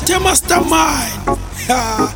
Batata Mastermind. Ha.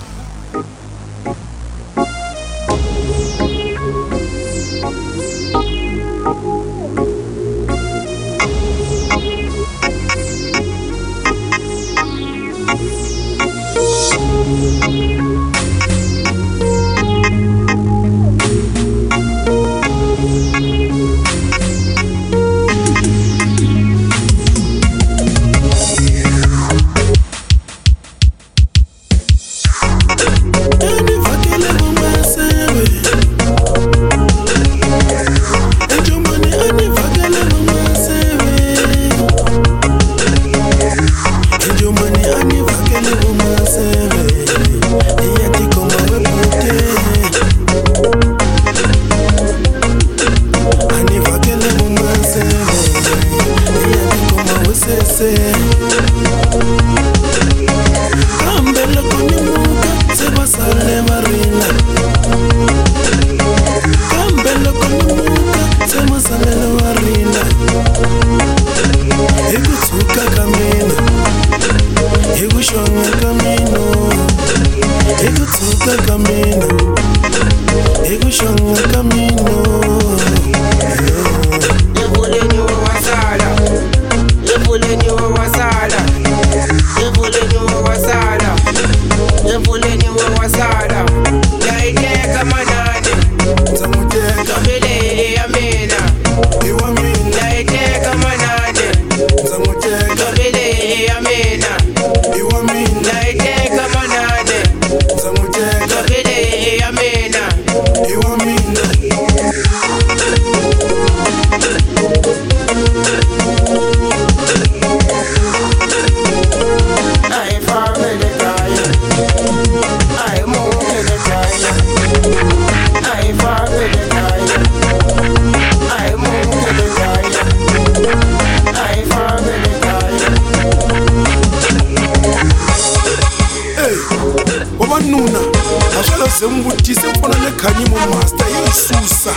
Nuna, ashalo sembutise mfana lekhanyi mu master yisusa.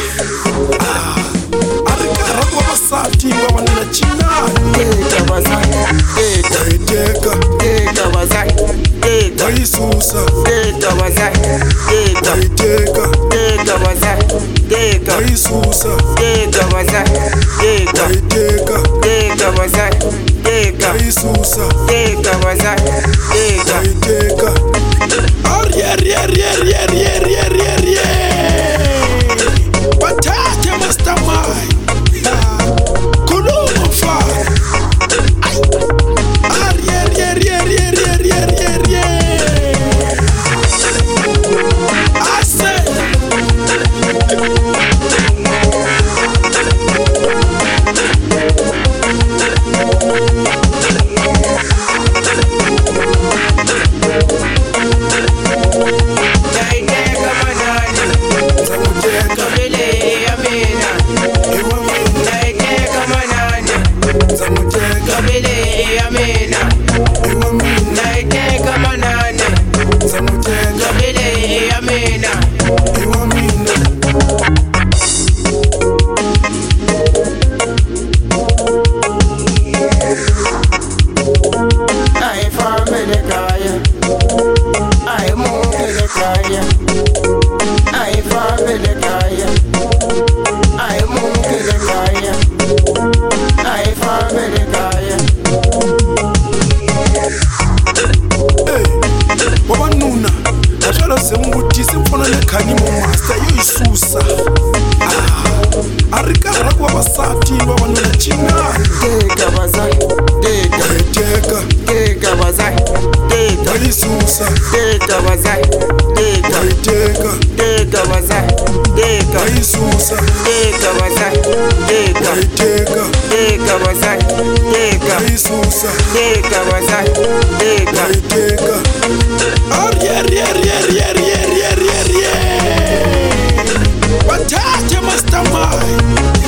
Arikara kwa basati wabanana china. Teka bazai, Teka bazai, yisusa. teka bazai, Teka bazai, yisusa. teka bazai, Teka bazai, yisusa. teka bazai, Teka Batata Mastermind. Kuluma mfana. sembutise mfana lekhanyi mu master yisusa. Arikara kwa basati wabanana china. teka bazai, teka bazai, yisusa. teka bazai, teka bazai, yisusa. teka bazai, teka bazai, yisusa. teka bazai, Batata Mastermind.